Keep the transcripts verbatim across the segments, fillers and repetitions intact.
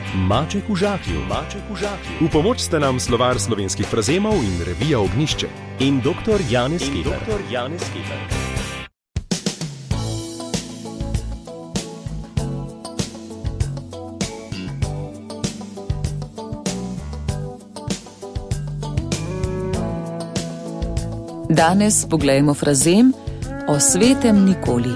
Maček v žaklju, maček v žaklju. V pomoč sta nam slovar slovenskih frazemov in revija Ognjišče. In doktor Janez Keber. doktor Janez Keber. Danes poglejmo frazem o svetem nikoli.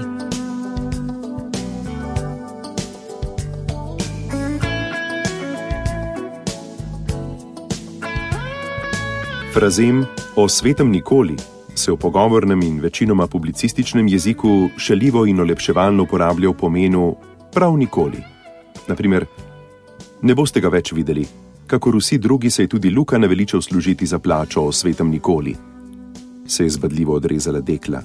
Frazem o svetem nikoli se v pogovornem in večinoma publicističnem jeziku šaljivo in olepševalno uporablja v pomenu prav nikoli. Naprimer, ne boste ga več videli, kakor vsi drugi se je tudi Luka naveličal služiti za plačo o svetem nikoli, se je zbadljivo odrezala dekla.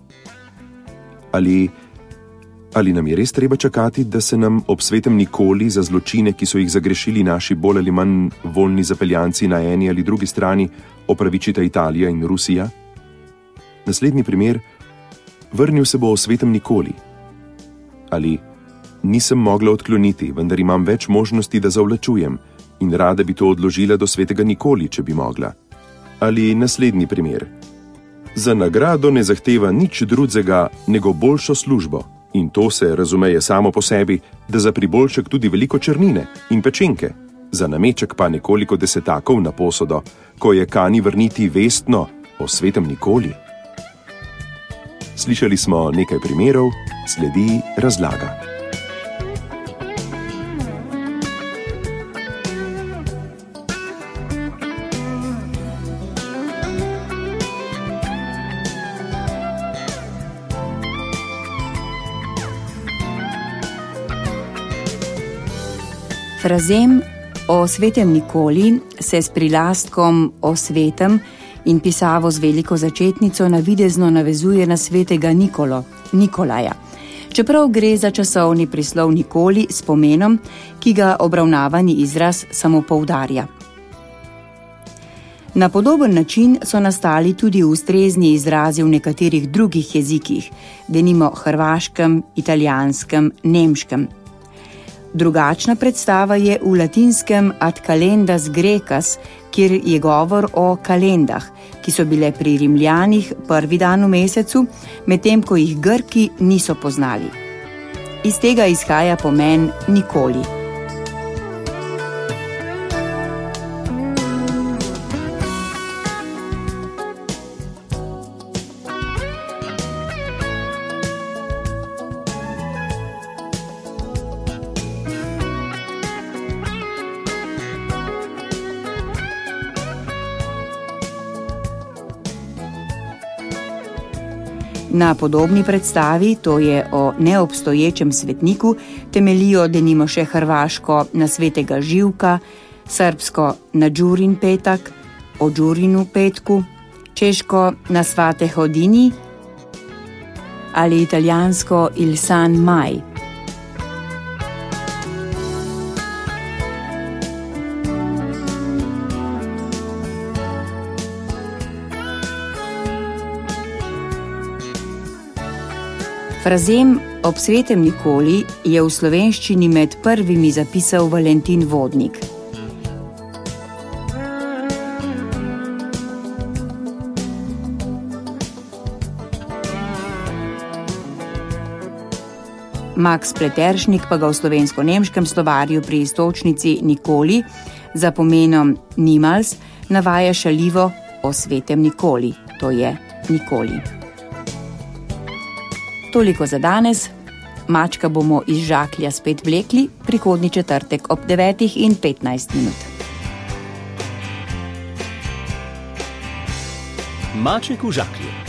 Ali, ali nam je res treba čakati, da se nam ob svetem nikoli za zločine, ki so jih zagrešili naši bolj ali manj voljni zapeljanci na eni ali drugi strani, opravičita Italija in Rusija? Naslednji primer, vrnil se bo o svetem nikoli. Ali, nisem mogla odkloniti, vendar imam več možnosti, da zavlačujem in rada bi to odložila do svetega nikoli, če bi mogla. Ali naslednji primer, za nagrado ne zahteva nič drugega, nego boljšo službo, in to se razumeje samo po sebi, da za priboljšek tudi veliko črnine in pečenke, za nameček pa nekoliko desetakov na posodo, ko je kani vrniti vestno o svetem nikoli. Slišali smo nekaj primerov, sledi razlaga. Frazem o svetem nikoli se s prilastkom o svetem in pisavo z veliko začetnico navidezno navezuje na svetega Nikolo, Nikolaja, čeprav gre za časovni prislov nikoli s pomenom, ki ga obravnavani izraz samo poudarja. Na podoben način so nastali tudi ustrezni izrazi v nekaterih drugih jezikih, denimo hrvaškem, italijanskem, nemškem. Drugačna predstava je v latinskem ad calendas grecas, kjer je govor o kalendah, ki so bile pri Rimljanih prvi dan v mesecu, medtem ko jih Grki niso poznali. Iz tega izhaja pomen nikoli. Na podobni predstavi, to je o neobstoječem svetniku, temeljijo denimo še hrvaško na svetega Živka, srbsko na Đurin petak, o Đurinu petku, češko na svate Hodini ali italijansko il San Maj. Frazem ob svetem nikoli je v slovenščini med prvimi zapisal Valentin Vodnik. Max Pleteršnik pa ga v slovensko-nemškem slovarju pri iztočnici nikoli za pomenom nimals navaja šaljivo o svetem nikoli, to je nikoli. Toliko za danes. Mačka bomo iz žaklja spet vlekli prihodnji četrtek ob devetih in petnajst minut. Maček v žaklju.